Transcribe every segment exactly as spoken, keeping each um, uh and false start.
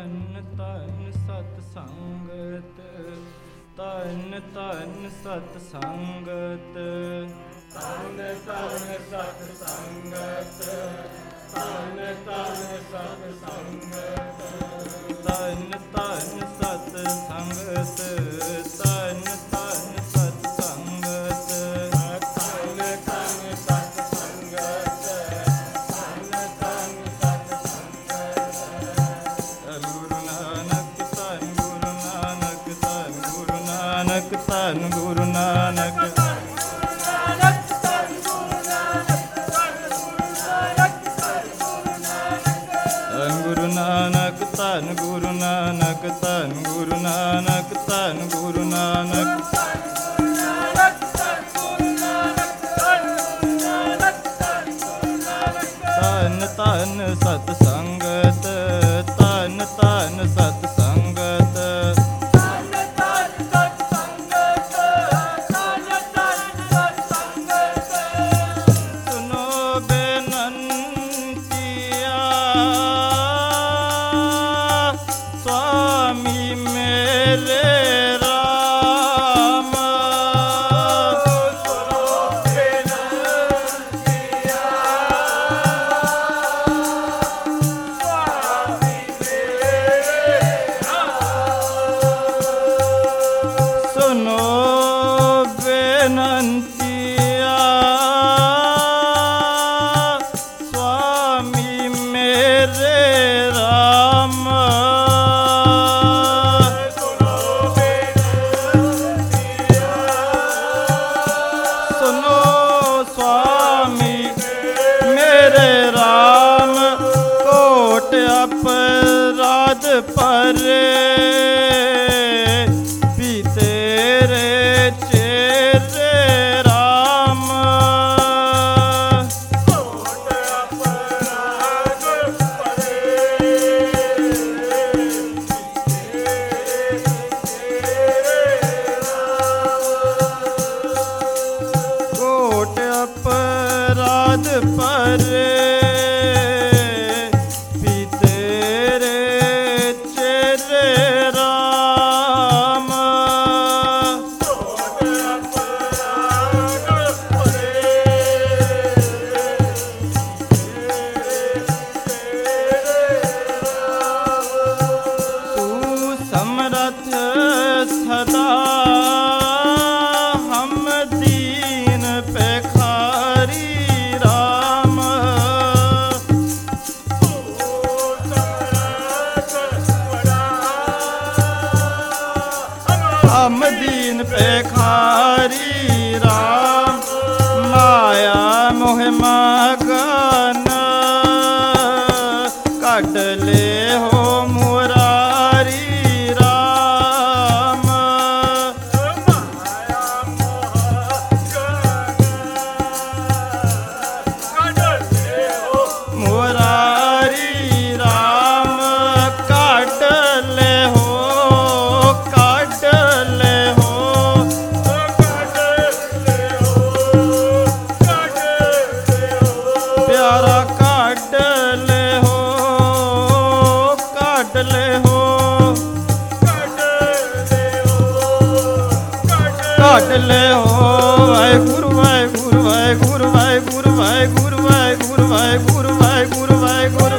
ਧੰਨ ਧੰਨ ਸਤ ਸੰਗਤ, ਧੰਨ ਧੰਨ ਸਤ ਸੰਗਤ, ਧੰਨ ਧੰਨ ਸਤ ਸੰਗਤ, ਧੰਨ ਧੰਨ ਸਤ ਸੰਗਤ, ਧੰਨ ਧੰਨ ਸਤ ਸੰਗਤ, ਧੰਨ ਧੰਨ ਸਤ ਸੰਗਤ, ਧੰਨ ਧੰਨ ਸਤ ਸੰਗਤ, ਧੰਨ ਧੰਨ ਸਤ ਸੰਗਤ। ਧੰਨ ਗੁਰੂ ਨਾਨਕ, ਧੰਨ ਗੁਰੂ ਨਾਨਕ, ਧੰਨ ਗੁਰੂ ਨਾਨਕ, ਧੰਨ ਗੁਰੂ ਨਾਨਕ, ਗੁਰੂ ਨਾਨਕ, ਧੰਨ ਗੁਰੂ ਨਾਨਕ, ਧੰਨ ਗੁਰੂ ਨਾਨਕ, ਧੰਨ ਗੁਰੂ ਨਾਨਕ, ਧੰਨ ਧੰਨ ਸਤ ਸੰਗਤ, ਧੰਨ ਧੰਨ ਸਤ ਸੰਗਤ, ਧੰਨ ਧੰਨ ਸਤ ਸੰਗਤ, ਧੰਨ ਧੰਨ ਸਤ ਸੰਗਤ। ਸੁਨੋ ਬੇਨੰਤੀਆ स्वामी मेरे राम, सुनो बेनंतिया स्वामी मेरे राम, सुनो बेनंतिया स्वामी मेरे राम, अपराध परे भी तेरे चेरे राम, कोट अपराध परे कोट अपराध परे सदा हम दीन पेखारी राम, हम दीन पेखारी राम, माया मोह मगन कट ले हो मुरारी राम, माया मुरारी राम, काट ले हो काट ले हो काट ले हो काट ले हो, प्यारा काट ले हो काट ले हो काट ले हो काट ले हो। वाਹਿਗੁਰੂ ਵਾਹਿਗੁਰੂ ਵਾਹਿਗੁਰੂ ਵਾਹਿਗੁਰੂ ਵਾਹਿਗੁਰੂ ਵਾਹਿਗੁਰੂ ਵਾਹਿਗੁਰੂ ਵਾਹਿਗੁਰੂ ਵਾਹਿਗੁਰੂ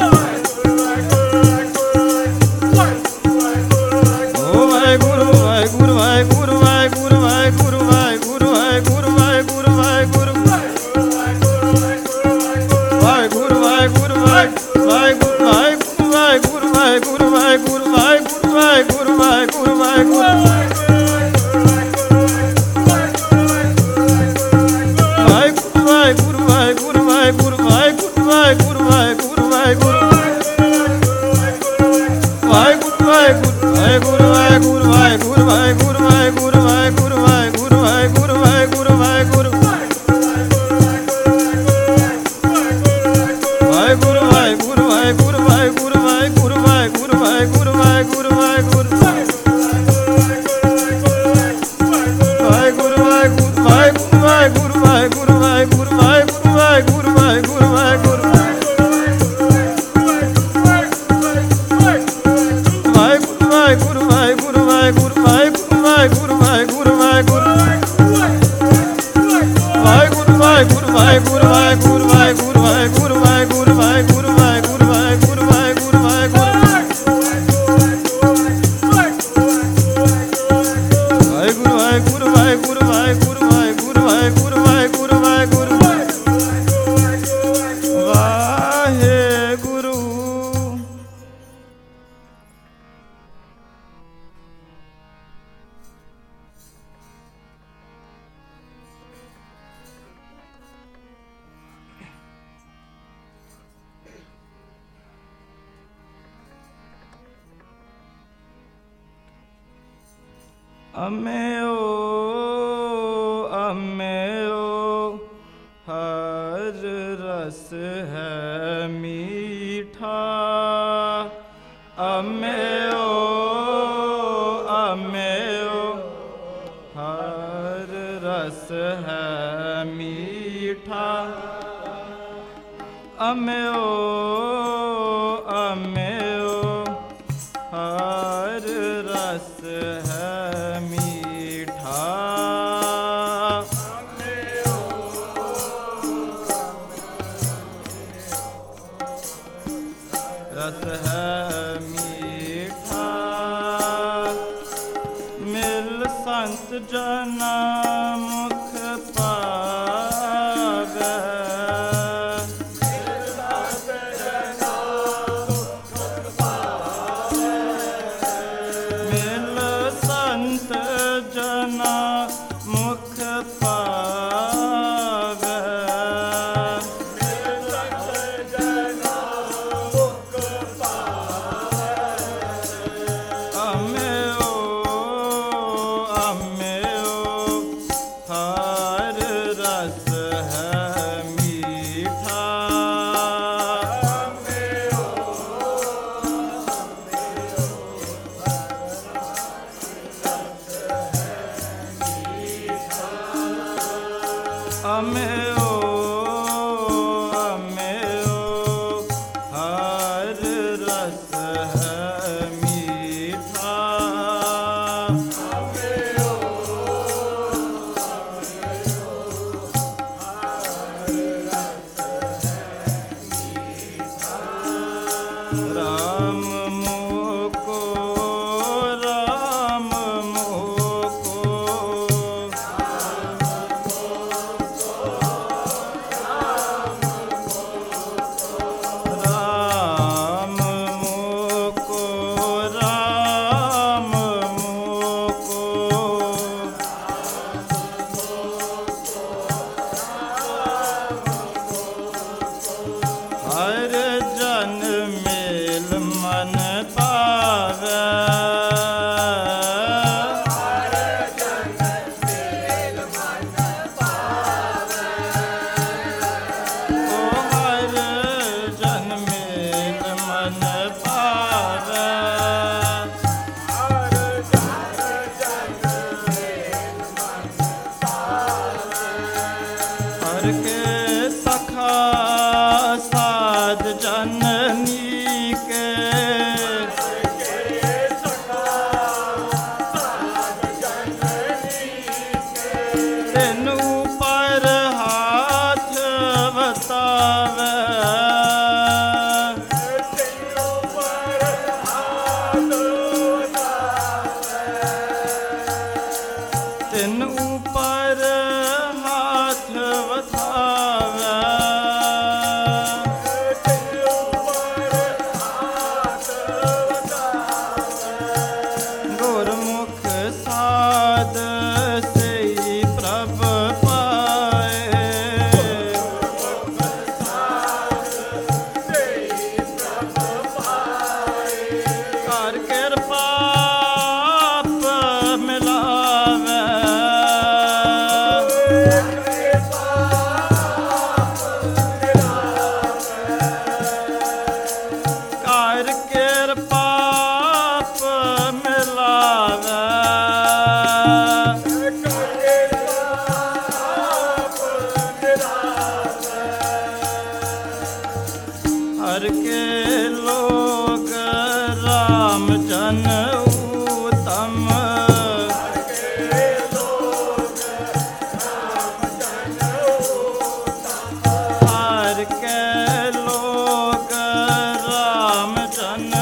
ਓ ਵਾਹਿਗੁਰੂ ਵਾਹਿਗੁਰੂ ਵਾਹਿਗੁਰੂ ਵਾਹਿਗੁਰੂ ਵਾਹਿਗੁਰੂ ਵਾਹਿਗੁਰੂ ਵਾਹਿਗੁਰੂ ਵਾਹਿਗੁਰੂ ਵਾਹਿਗੁਰੂ ਵਾਹਿਗੁਰੂ ਵਾਹਿਗੁਰੂ ਵਾਹਿਗੁਰੂ ਵਾਹਿਗੁਰੂ ਵਾਹਿਗੁਰੂ ਵਾਹਿਗੁਰੂ ਵਾਹਿਗੁਰੂ ਵਾਹਿਗੁਰੂ ਵਾਹਿਗੁਰੂ ਵਾਹਿਗੁਰੂ अम्यो अम्यो हर रस है मीठा। अम्यो अम्यो हर रस है मीठा। अम्यो अम्यो हर रस है मीठा। रस है मीठा। मिल संत जना मुख पावे। मिल संत जना मुख पावे। अम्यो अम्यो हर रस है मीठा। अम्यो अम्यो हर रस है मीठा। राम मोको राम मोको राम मोको राम मोको हर जन मेल मन पावे। ओ हर जन मेल मन पावे। हर के सखा साध जननी के तिन ऊपर हाथ बतावे। तिन ऊपर हाथ बतावे। गुरमुख साध से प्रभ पाए। कर कृपा आप मिलावे। कर कृपा आप मिलावे। हर के लोग राम जन उत्तम। हर के लोग राम जन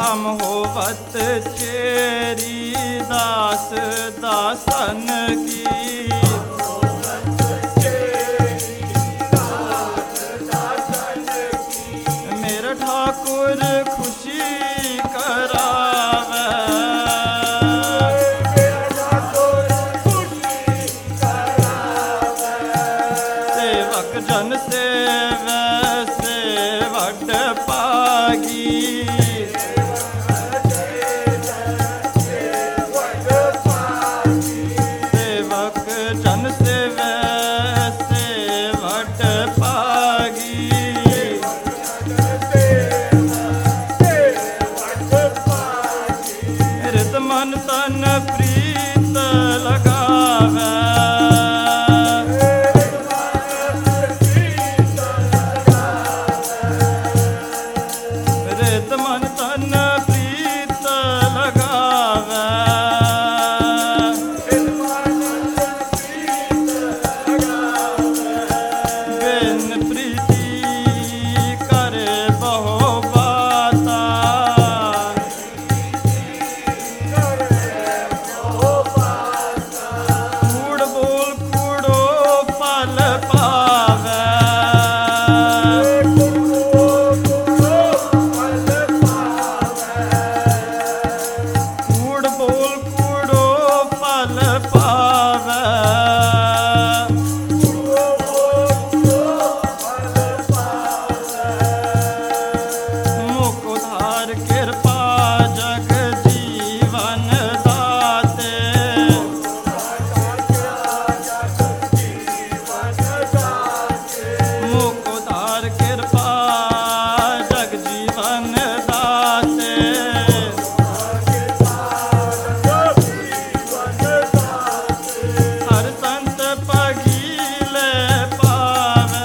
हम होवत चेरी दास दासन की। मेरा ठाकुर खुशी करावे, सेवक जन सेवे से वड पागी। सेवक जन सेवे से वड पागी। रित मन तन प्रीत लगावे, रित मन तन प्रीत लगावे। बिन प्रीति करे बहु बाता, कूड़ बोल कूड़ो फल पावे। कूड़ बोल कूड़ो फल पावे। मुख उधार कृपा जग जीवन दाते, मुख उधार कृपा जग जीवन दाते। हर संत पगीले पावे,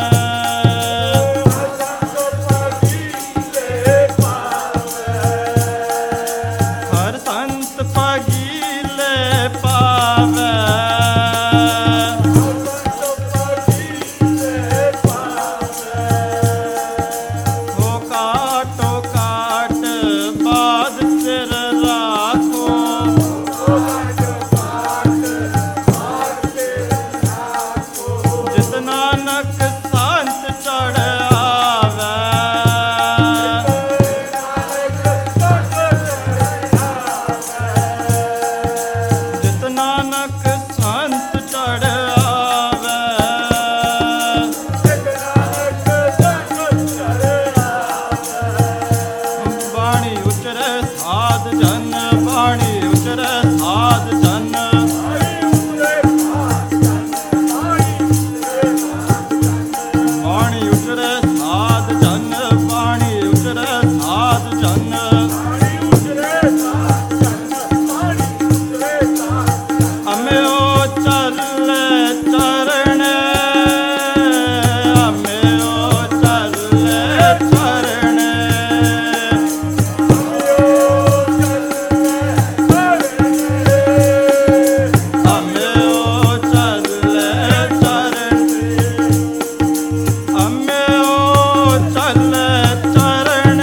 हर संत पगीले पावे। हो काटो काट बाद सिर राखो, जित नानक संत चढ़ आवे। जित नानक संत चढ़ आवे। बाणी उचरे साध जन, बाणी उचरे साध जन। बाणी उचरे साध जन, बाणी उचरे साध जन। हमें ओ चले चरण, हमें ओ चले चरण। हमें ओ चले चरण, हमें ओ चले चरण,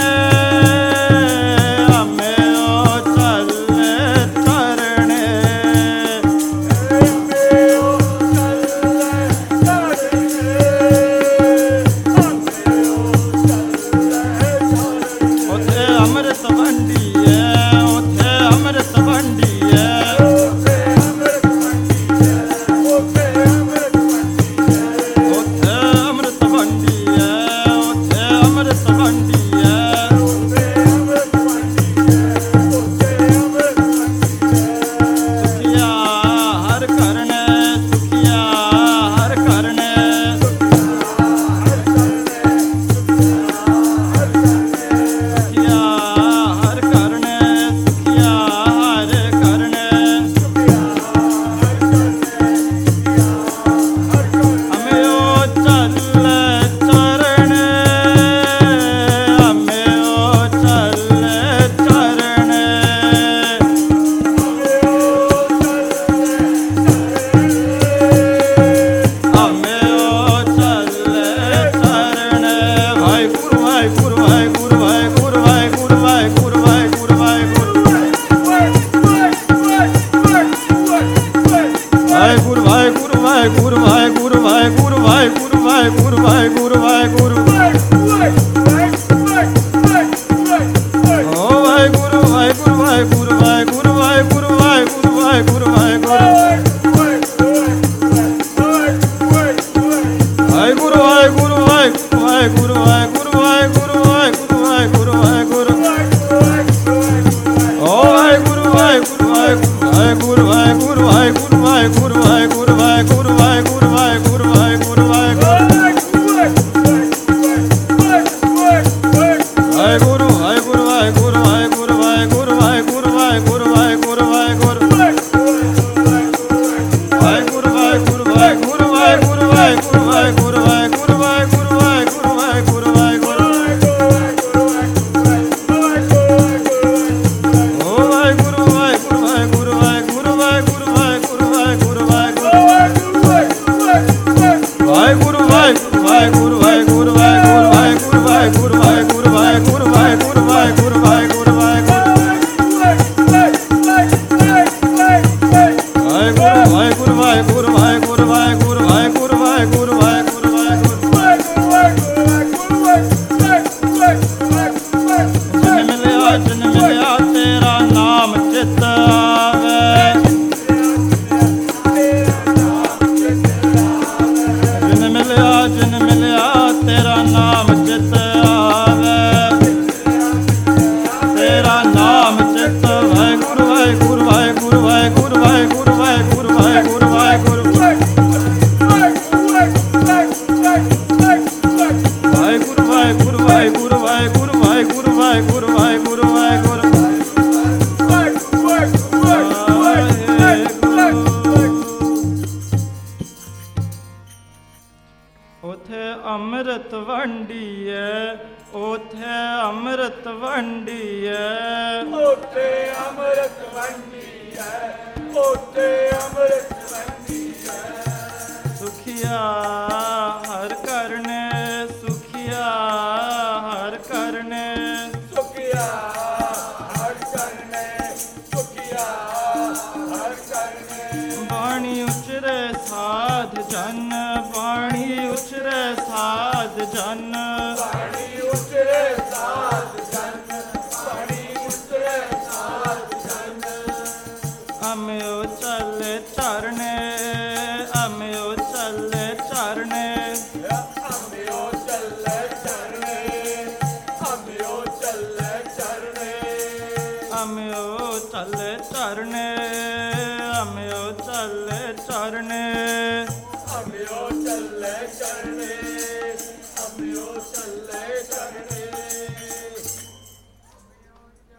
हमें ओ चले चरण। उथे अमृत बंडी है, उथे अमृत बंडी है। उथे अमृत बंडी है, उथे अमृत बंडी है। सुखिया हर करने, सुखिया हर करने। सुखिया ਜਿਨ ਮਿਲਿਆ ਤੇਰਾ ਨਾਮ ਚਿਤ ਆਵੇ। ਜਿਨ ਮਿਲਿਆ ਜਿਨ ਮਿਲਿਆ ਤੇਰਾ ਨਾਮ ਚਿਤ ਆਵੇ। ਤੇਰਾ ਨਾਮ ਚਿਤ ਵਾਹਿਗੁਰੂ ਵਾਹਿਗੁਰੂ ਵਾਹਿਗੁਰੂ ਵਾਹਿਗੁਰੂ ਵਾਹਿਗੁਰੂ ਵਾਹਿਗੁਰੂ ਵਾਹਿਗੁਰੂ ਵਾਹਿਗੁਰੂ ਵਾਹਿਗੁਰੂ ਵਾਹਿਗੁਰੂ ਵਾਹਿਗੁਰੂ ਵਾਹਿਗੁਰੂ ਵਾਹਿਗੁਰੂ ਵਾਹਿਗੁਰੂ ਵਾਹਿਗੁਰੂ ਉਥੇ ਅੰਮ੍ਰਿਤ ਵੰਡੀਏ, ਉਥੇ ਅੰਮ੍ਰਿਤ ਵੰਡੀਏ, ਉਥੇ ਅੰਮ੍ਰਿਤ ਵੰਡੀਏ, ਉਥੇ ਅੰਮ੍ਰਿਤ ਵੰਡੀਏ। ਸੁਖੀਆ ਹਰ ਕਰਨੇ, ਸੁਖੀਆ ਹਰ ਕਰਨੇ, ਸੁਖੀਆ ਹਰ ਕਰਨੇ, ਸੁਖੀਆ ਹਰ ਕਰਨੇ। ਬਾਣੀ ਉਚਰੇ ਸਾਧ ਜਨ, ਬਾਣੀ ਉਚਰੇ ਸਾਧ ਜਨ, ਬਾਣੀ ਉਚਰੇ ਸਾਧ ਜਨ, ਬਾਣੀ ਉਚਰੇ ਸਾਧ ਜਨ। ਅਮਿਓ ਚੱਲੇ ਚਰਨੇ, ਅਮਿਓ ਚੱਲੇ ਚਰਨੇ, ਅੰਮਿਓ ਚੱਲੇ ਚਰਨੇ, ਅੰਮਿਓ ਚੱਲੇ ਚਰਨੇ। ਅਮਿਓ ਚੱਲੇ ਚਰਨੇ, ਅਮਿਓ ਚੱਲੇ ਚਰਨੇ।